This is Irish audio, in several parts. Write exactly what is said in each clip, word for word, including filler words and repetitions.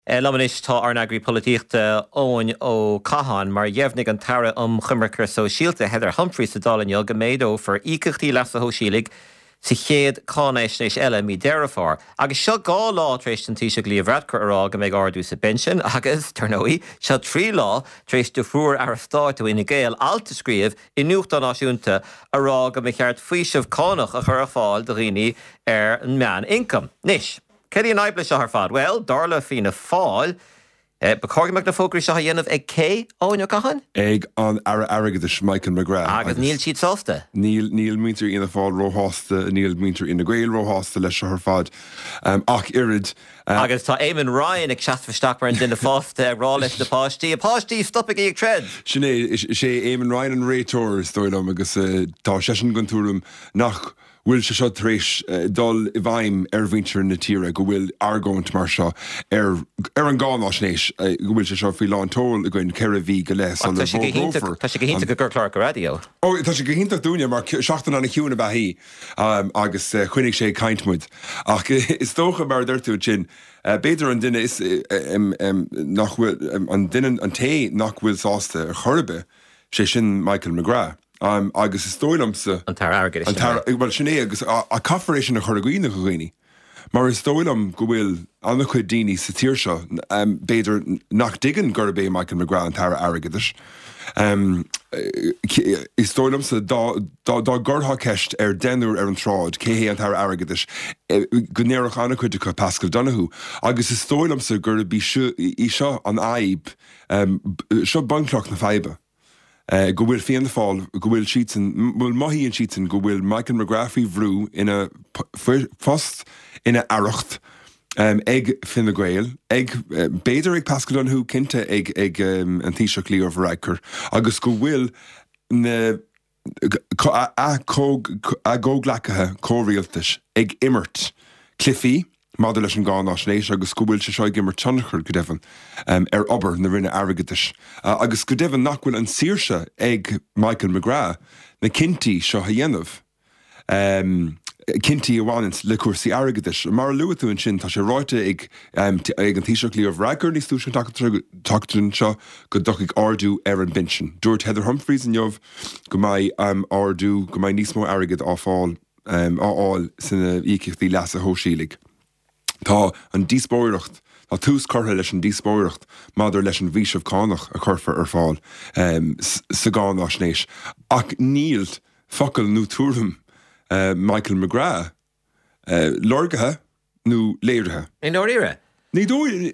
Lamanis tá ar agri polítíochta óin ó Cahan mar dheimhnig an tara um chumarchar so síalta Heather Humphreys sa dálainneog go méadó for ícochtaí leas a hóisilig sa chéad cánéisnéis eile mí dearafár. Agus seo gá lá tréis an tíise glíomhradcar ará go méid ardú sa pension agus tarnóí seo trí lá tréis do fuair ar stáitú ina ggéal alta scríomh i nuachta náisiúnta ará go mé cheart faoisimh cánach a chur a fáil do rií ar an mean income. Nis. Cedi an aibla seo ar fad? Well, darla fína fáil, uh, ba cógaach na fógraí seo dhéanamh ag cé óin ó Cahan? Ag an ara airgeadis Michael McGrath. Agus níl siad sásta? Níl níl míntar ina fáil róhásta, níl míntar ina gréil róhásta leis seo ar fad. Um, ach irid... Uh, agus tá Éamon Ryan ag seathfaisteach mar an duine fásta ag rá leis na páistí. A páistí stoppa ag tread. Sinné, sé Éamon Ryan an réitor stoilm agus uh, tá sesin gantúrum nach... Will se seo tréis uh, dul I bhaim ar bhaintear na tíre go bhfuil argóint mar seo ar ar an gáin áisnéis uh, go bhfuil se seo fí láintóil a gcuin ceir a bhí go leis an Tá sé go hinnta go gur clár go radio. Ó, tá sé go hinnta dúine mar seachtain anna ciúna bheithí um, agus uh, chuinnig sé caintmuid. Ach is tócha mar d'irtú sin uh, beidir an duine is uh, um, um, nach bhfuil um, an duine an té nach bhfuil sásta ar chorbe sé sin Michael McGrath. Um, agus is stoilmsa an tar airgeadis an tar well sinné agus a, a cafaréis na choraghoine go ghoine mar is stoilm go bhfuil anna chuid daoine sa tíir seo um, beidir nach digan gur bé Michael McGrath an tar airgeadis um, is stoilmsa dá dá gurtha ceist ar denúr ar an tráid céhé an tar airgeadis go néireach anna chuide go Pascal Donahue agus is stoilmsa gur bí í seo an aib um, seo bancloch na feibe. Uh, go bhfuil féan fáil, go bhfuil sítan, bhfuil maithí an sítan, go bhfuil Michael McGrath bhrú ina fost ina aracht um, ag fin na Gael, ag uh, beidir ag Pascal Donahue cinnte ag, ag um, an tíseach líor bhreicir, agus go bhfuil na a, a, a góglacathe córialtas ag immert clifí, Mada leis an gáin áisnéis agus go bhfuil se seo gimmar tionachar go devan um, ar obair na rinne airgeadis. Uh, agus go devan nach bhfuil an saoirse ag Michael McGrath na cinnti seo a dhéanamh. Um, cinnti a bhhainint le cuasaí airgeadis. Mar luatú an sin tá sé ráite ag, um, ag an tíseach líomh reicir níos túis an tactain seo go dochaigh ardú ar an binsin. Dúirt Heather Humphreys an jobh go mai um, ardú go mai níos mó airgead á fáil um, áil sanna íceachtaí leas a hóisiílig. Tá an díspóireacht, tá tús curtha leis an díspóireacht madidir leis an bhísih cánach a churfa ar fáil um, sa gáin áisnéis. Ach níl focail nó túrtham uh, Michael McGrath uh, lorgathe nó léirithe. In áíire? Ní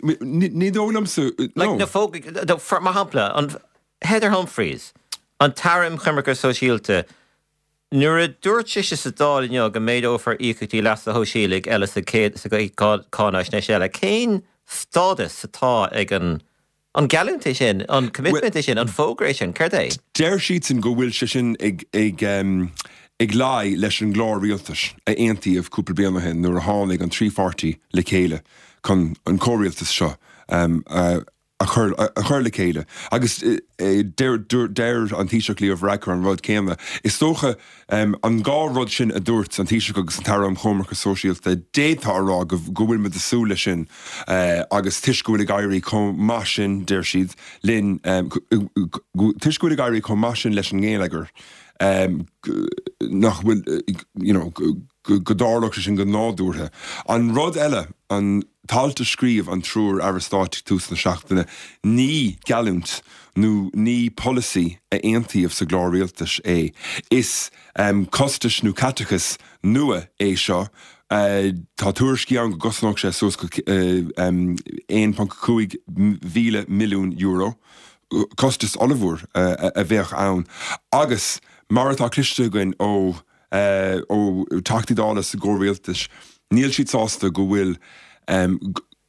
dólam sa... Like na fóg... For ma hampla, an Heather Humphreys, an tarim chumarchar so síalta, nuair a dúirt sé sa dálainneog go méid ófar íochtaí leas a hóisilig eile sa cánáis na seile. Cén stádas atá ag an an galanta sin, an commitment sin, an fógréis sin, chuir é? Deir siad sin go bhfuil se sin ag ag um, ag lai leis an glár rialtas a aontaíomh cúpla bliana hen nuair a tháinig an trí forty le chéile chun an córialtas seo um, uh, a chur a chur le chéile. Agus deir an tíseach líomh reicir an rud céanna. Is tócha um, an gá rud sin a dúirt an tíseach agus an tara an chomarcha sóisialta détá rá go bhfuil me de súla sin uh, agus tuisgúil ag airí com más sin deir siad linn um, tuisgúil ag airí com más sin leis an ggéalagar um, nach bhfuil you know, go dárlach sin go nádúrtha. An rud eile an talta scríomh an trúr Aristáit tús na seachtaine ní galúnt nó ní policy a aontaíomh sa glár rialtas é. Is um, costas nó catechas nua é seo uh, tá tuairiscí an go gosnach sé sos go uh, um, one point five milliún euro costas olivúr uh, a, a bheith ann. Agus mar atá cliste goin ó Uh, ó tachtadálas a gcórialtas níl siad sásta go bhfuil um,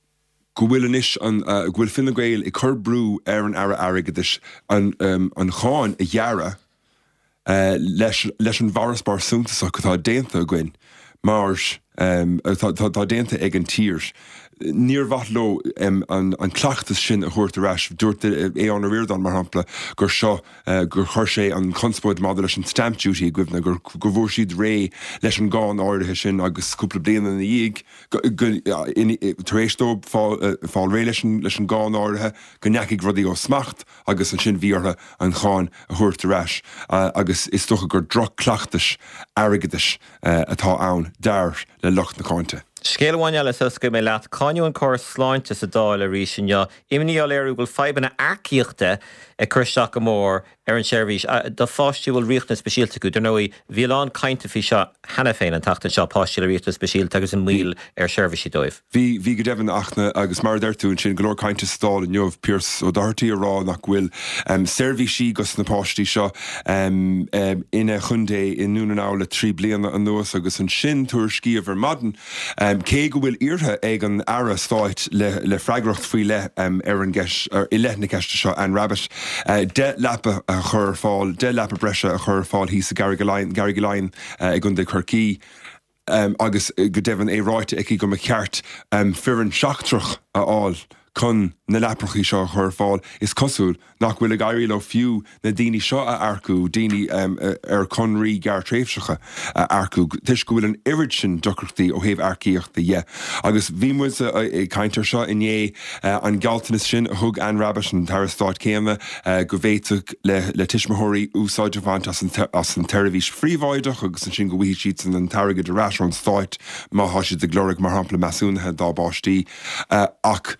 go bhfuil anis an uh, go bhfuil Fine Gael i chur brú ar an ara airgeadis an, um, an cháin a dheara uh, leis, leis an bharasbar súntasach go tá déanta a gcuin mar um, tá déanta ag an tír níor bhaithló um, an, an clachtas sin a chuirt arás dúirt é an riordan mar hampla gur seo uh, gur chuir sé an conspóid mád leis an stamp duty gwibna gur gur bhór siad ré leis an gáin áirithe sin agus cúpla bliana na dhéag tar éis dó fáil ré leis an gáin áirithe go neacaigh rudí ó smacht agus an sin bhíortha an cháin a chuirt arás uh, agus is tucha gur droch clachtas airgeadis uh, atá ann dar le locht na cáinte. Scéalháin eile susca mé leat cáinú an cóir sláinte sa dáil a rí sin imní á léirú bhfuil feibanna aircíochta a chuirteach go mór ar an seirbhís do fáistí bhfuil riachna speisialta go nóí bhíán caiinte fi seo hena féin an tata seo páistí le riachna speisialta agus an míl ar seirbhísí dóibh. Bhí bhí go deimhin achna agus mar d'irtún sin glór caiinte stáil in neomh Pierce ó d'artaí ará nach bhfuil um, seirbhísí gus na páistí seo um, um, ina chundé in núna ná le trí bliana an nuas agus an sin túair scíomh ar madan um, cé go bhfuil iartha ag an ara stáit le, le freigracht faoi le um, ar an gceis ar i lethna ceiste seo an rabbit uh, de lepa a chur fáil de lepa breise a chur fáil hí sa Garrigaline Garrigaline uh, ag gunda Corkí um, agus uh, go deimhin é ráite ag go me ceart um, fearan seachtrach a áil chun na leprachaí seo chur fáil is cosúil nach bhfuil a gairí le fiú na daoine seo a arcú daoine um, ar conraí gar tréimhseacha a arcú tuis go bhfuil an irid sin docrachtaí ó thaobh arcíochta dhé agus bhí mu i caiintear seo inné uh, an galtanas sin a thug an rabbit an tarastáit céime uh, go bhhéiteach le, le tiismathirí úsáide bhaint as an, ter, as an tervís phríomháideach agus an sin go bhí siad san an targad a rás an stáit má thoisiid de glóric mar hampla measúnathe dá báistí uh, ach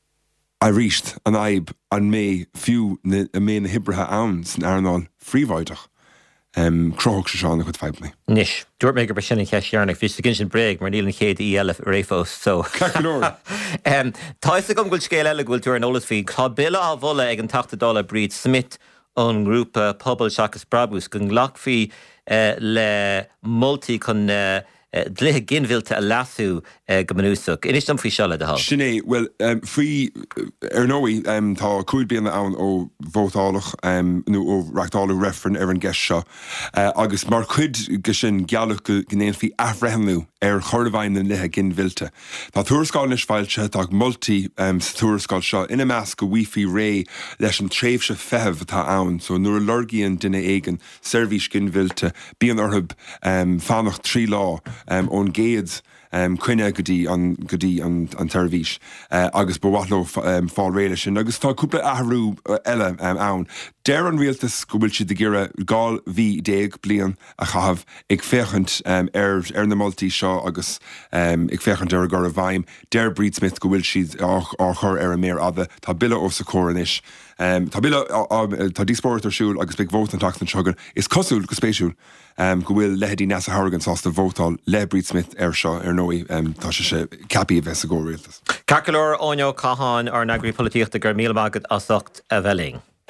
a ríist an aib an mé fiú na, a mé na hibrethe ann san airnáil phríomháideach um, crothach se seánna chud feibli. Nis, dúirt mé gur bre sinna ceisiarnach fís gin sin breig mar níl an chéad í eileh réfós so. Cacalóir. um, Táis a gom gúil scéal eile gúil túair an olalas fí cá billa á bhla ag an tata dála bríd Smith an grúpa pobl seachas brabús gon ghlach uh, le multi chun uh, dlithe ginmhillte a lasú uh, go manúsach. Inis dom fao seo le de hall. Sinné, well, um, frí ar nóí um, tá cúid bliana ann ó bhótálach um, nó ó reachtála referen ar an gceis seo. Uh, agus mar chud go sin gealach go gnéon fí afrehanú ar chordahain na lithe ginmhillte. Tá tuairiscáil is fáilte tá multi um, sa tuairiscáil seo ina meas go wifi ré leis an tréimhse fehebh atá ann, so nuair a lorgaíonn duine éigen servís ginmhillte bí an orthab um, fánach trí lá Um, ón géad um, cuine godí an, godí an, an tervís uh, agus bhhaithló um, fáil réile sin agus tá cúpla ahrú uh, eile um, ann. Deir an rialtas go bhfuil siad de gira gáil bhí déag blian a chahabh ag féchant um, ar, ar na multi seo agus um, ag féchant ar a gar a bhaim. Deir Breed Smith go bhfuil siad á chur ar a mér ada tá billa ó sa córanis. Um, tá billa tá díspóirt arsúil agus beag bhót an tacht an segan is cosúil go spéisiúil um, go bhfuil lehadí nasa Hargan sásta bhótáil le Breed Smith ar seo ar nóí um, tá sé sé capi a bheits a ggó rialtas. Cacalóir óneo Cahan ar nagraí políochta gur míle mágad as ucht a bheling.